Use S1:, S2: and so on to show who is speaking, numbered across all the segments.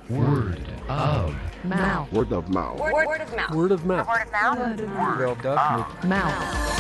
S1: Word of
S2: mouth.
S3: Word of mouth.
S4: Word of mouth.
S2: Word of mouth.
S4: Word of mouth.
S2: Word of mouth.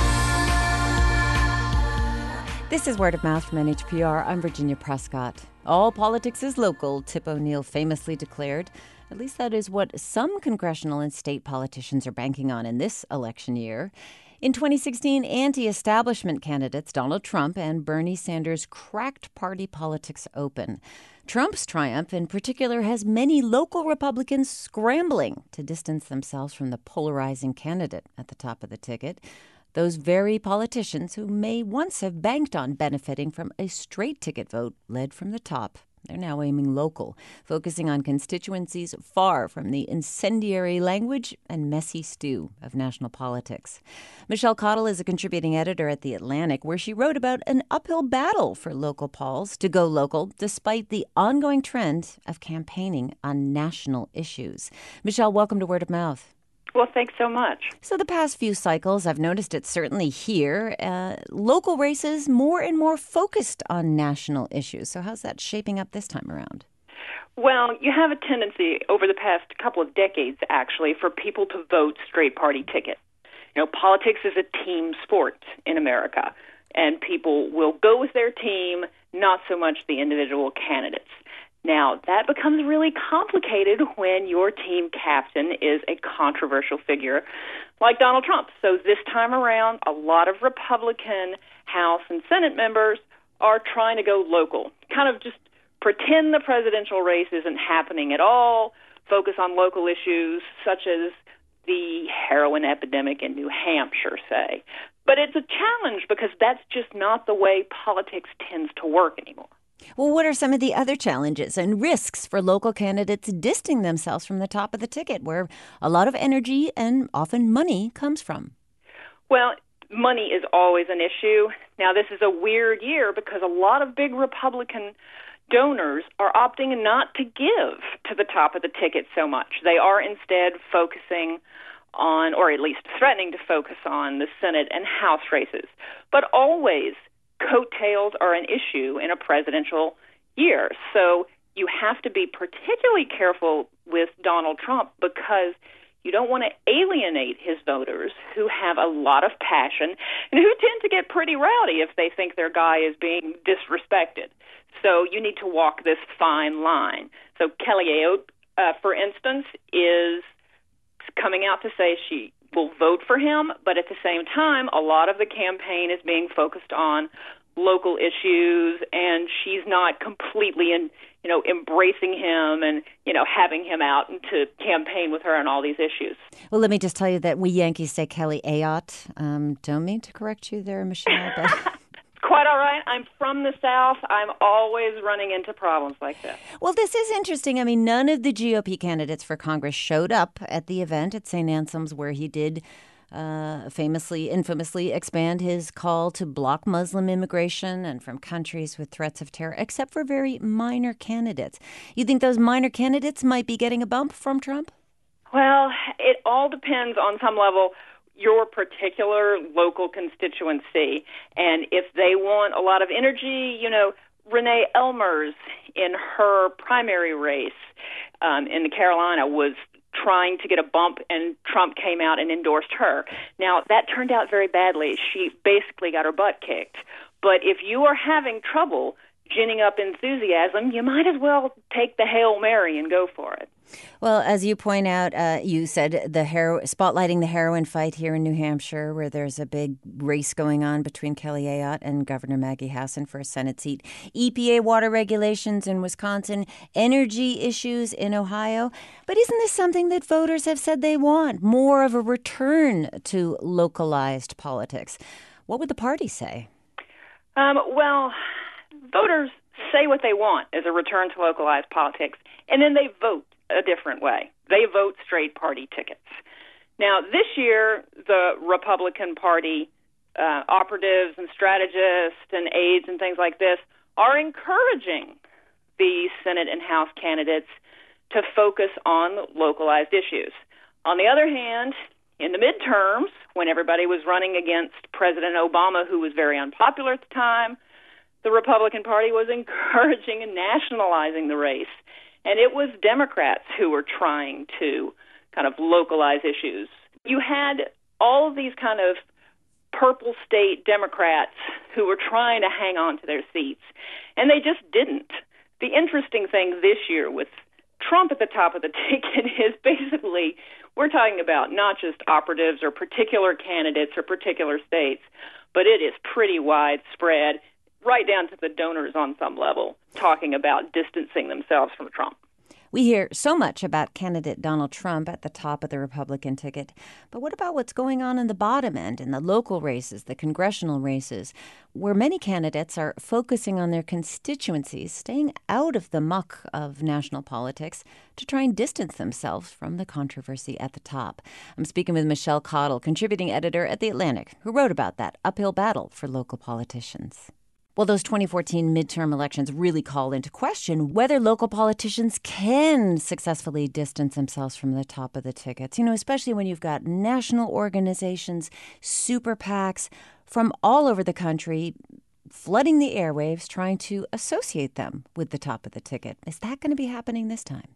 S5: This is Word of Mouth from NHPR. I'm Virginia Prescott. All politics is local, Tip O'Neill famously declared. At least that is what some congressional and state politicians are banking on in this election year. In 2016, anti-establishment candidates Donald Trump and Bernie Sanders cracked party politics open. Trump's triumph, in particular, has many local Republicans scrambling to distance themselves from the polarizing candidate at the top of the ticket. Those very politicians who may once have banked on benefiting from a straight ticket vote led from the top. They're now aiming local, focusing on constituencies far from the incendiary language and messy stew of national politics. Michelle Cottle is a contributing editor at The Atlantic, where she wrote about an uphill battle for local Pauls to go local, despite the ongoing trend of campaigning on national issues. Michelle, welcome to Word of Mouth.
S6: Well, thanks so much.
S5: So the past few cycles, I've noticed it certainly here, local races more and more focused on national issues. So how's that shaping up this time around?
S6: Well, you have a tendency over the past couple of decades, actually, for people to vote straight party ticket. You know, politics is a team sport in America, and people will go with their team, not so much the individual candidates. Now, that becomes really complicated when your team captain is a controversial figure like Donald Trump. So this time around, a lot of Republican House and Senate members are trying to go local, kind of just pretend the presidential race isn't happening at all, focus on local issues such as the heroin epidemic in New Hampshire, say. But it's a challenge because that's just not the way politics tends to work anymore.
S5: Well, what are some of the other challenges and risks for local candidates distancing themselves from the top of the ticket, where a lot of energy and often money comes from?
S6: Well, money is always an issue. Now, this is a weird year because a lot of big Republican donors are opting not to give to the top of the ticket so much. They are instead focusing on, or at least threatening to focus on, the Senate and House races. But always, coattails are an issue in a presidential year. So you have to be particularly careful with Donald Trump because you don't want to alienate his voters who have a lot of passion and who tend to get pretty rowdy if they think their guy is being disrespected. So you need to walk this fine line. So Kelly Ayotte, for instance, is coming out to say she will vote for him, but at the same time, a lot of the campaign is being focused on local issues, and she's not completely embracing him and, having him out and to campaign with her on all these issues.
S5: Well, let me just tell you that we Yankees say Kelly Ayotte. Don't mean to correct you there, Michelle, but...
S6: Quite all right. I'm from the South. I'm always running into problems like this.
S5: Well, this is interesting. I mean, none of the GOP candidates for Congress showed up at the event at St. Anselm's, where he did infamously expand his call to block Muslim immigration and from countries with threats of terror, except for very minor candidates. You think those minor candidates might be getting a bump from Trump?
S6: Well, it all depends on some level your particular local constituency. And if they want a lot of energy, Renee Elmers in her primary race in the Carolina was trying to get a bump, and Trump came out and endorsed her. Now, that turned out very badly. She basically got her butt kicked. But if you are having trouble ginning up enthusiasm, you might as well take the Hail Mary and go for it.
S5: Well, as you point out, you said spotlighting the heroin fight here in New Hampshire, where there's a big race going on between Kelly Ayotte and Governor Maggie Hassan for a Senate seat. EPA water regulations in Wisconsin, energy issues in Ohio. But isn't this something that voters have said they want? More of a return to localized politics. What would the party say?
S6: Well, voters say what they want is a return to localized politics, and then they vote a different way. They vote straight party tickets. Now, this year, the Republican Party operatives and strategists and aides and things like this are encouraging the Senate and House candidates to focus on localized issues. On the other hand, in the midterms, when everybody was running against President Obama, who was very unpopular at the time, the Republican Party was encouraging and nationalizing the race. And it was Democrats who were trying to kind of localize issues. You had all of these kind of purple state Democrats who were trying to hang on to their seats, and they just didn't. The interesting thing this year with Trump at the top of the ticket is basically we're talking about not just operatives or particular candidates or particular states, but it is pretty widespread, right down to the donors on some level, talking about distancing themselves from Trump.
S5: We hear so much about candidate Donald Trump at the top of the Republican ticket. But what about what's going on in the bottom end, in the local races, the congressional races, where many candidates are focusing on their constituencies, staying out of the muck of national politics to try and distance themselves from the controversy at the top? I'm speaking with Michelle Cottle, contributing editor at The Atlantic, who wrote about that uphill battle for local politicians. Well, those 2014 midterm elections really call into question whether local politicians can successfully distance themselves from the top of the tickets, especially when you've got national organizations, super PACs from all over the country flooding the airwaves trying to associate them with the top of the ticket. Is that going to be happening this time?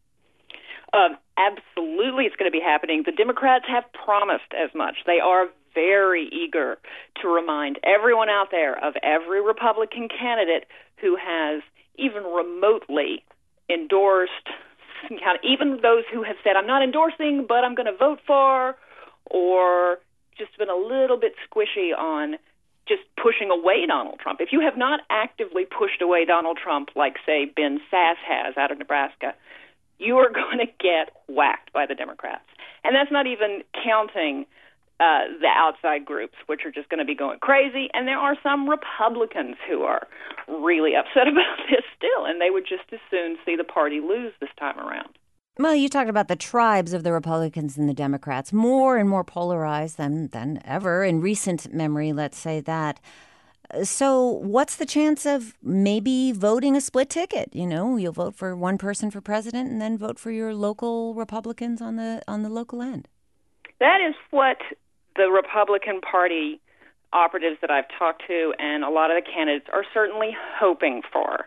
S6: Absolutely, it's going to be happening. The Democrats have promised as much. They are very eager to remind everyone out there of every Republican candidate who has even remotely endorsed, even those who have said, I'm not endorsing, but I'm going to vote for, or just been a little bit squishy on just pushing away Donald Trump. If you have not actively pushed away Donald Trump like, say, Ben Sasse has out of Nebraska, you are going to get whacked by the Democrats. And that's not even counting the outside groups, which are just going to be going crazy. And there are some Republicans who are really upset about this still, and they would just as soon see the party lose this time around.
S5: Well, you talked about the tribes of the Republicans and the Democrats, more and more polarized than ever in recent memory, let's say that. So what's the chance of maybe voting a split ticket? You'll vote for one person for president and then vote for your local Republicans on the local end.
S6: That is what the Republican Party operatives that I've talked to and a lot of the candidates are certainly hoping for.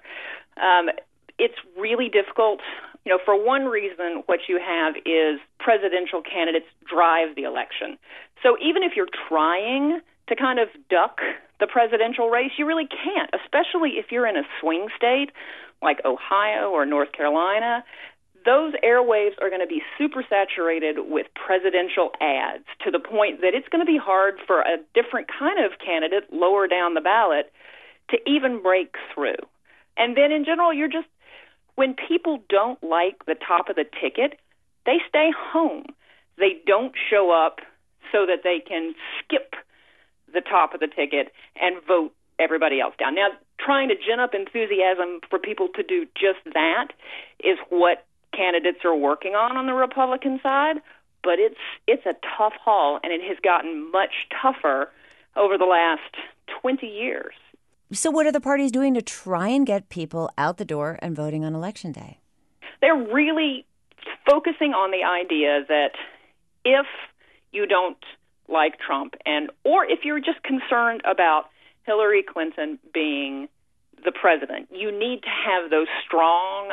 S6: It's really difficult. For one reason, what you have is presidential candidates drive the election. So even if you're trying to kind of duck the presidential race, you really can't, especially if you're in a swing state like Ohio or North Carolina. Those airwaves are going to be super saturated with presidential ads to the point that it's going to be hard for a different kind of candidate lower down the ballot to even break through. And then in general, when people don't like the top of the ticket, they stay home. They don't show up so that they can skip the top of the ticket and vote everybody else down. Now, trying to gin up enthusiasm for people to do just that is what candidates are working on the Republican side, but it's a tough haul, and it has gotten much tougher over the last 20 years.
S5: So what are the parties doing to try and get people out the door and voting on Election Day?
S6: They're really focusing on the idea that if you don't like Trump, or if you're just concerned about Hillary Clinton being the president, you need to have those strong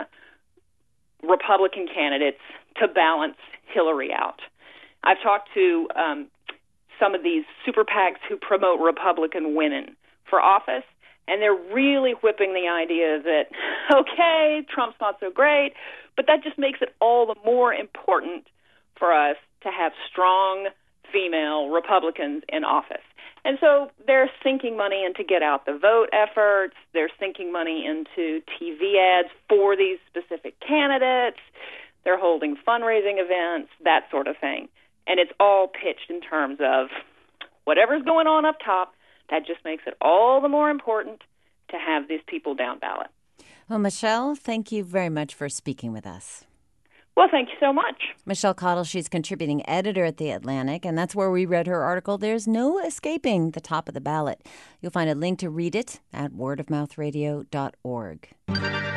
S6: Republican candidates to balance Hillary out. I've talked to some of these super PACs who promote Republican women for office, and they're really whipping the idea that, okay, Trump's not so great, but that just makes it all the more important for us to have strong female Republicans in office. And so they're sinking money into get out the vote efforts. They're sinking money into TV ads for these specific candidates. They're holding fundraising events, that sort of thing. And it's all pitched in terms of whatever's going on up top, that just makes it all the more important to have these people down ballot.
S5: Well, Michelle, thank you very much for speaking with us.
S6: Well, thank you so much.
S5: Michelle Cottle, she's contributing editor at The Atlantic, and that's where we read her article, There's No Escaping the Top of the Ballot. You'll find a link to read it at wordofmouthradio.org.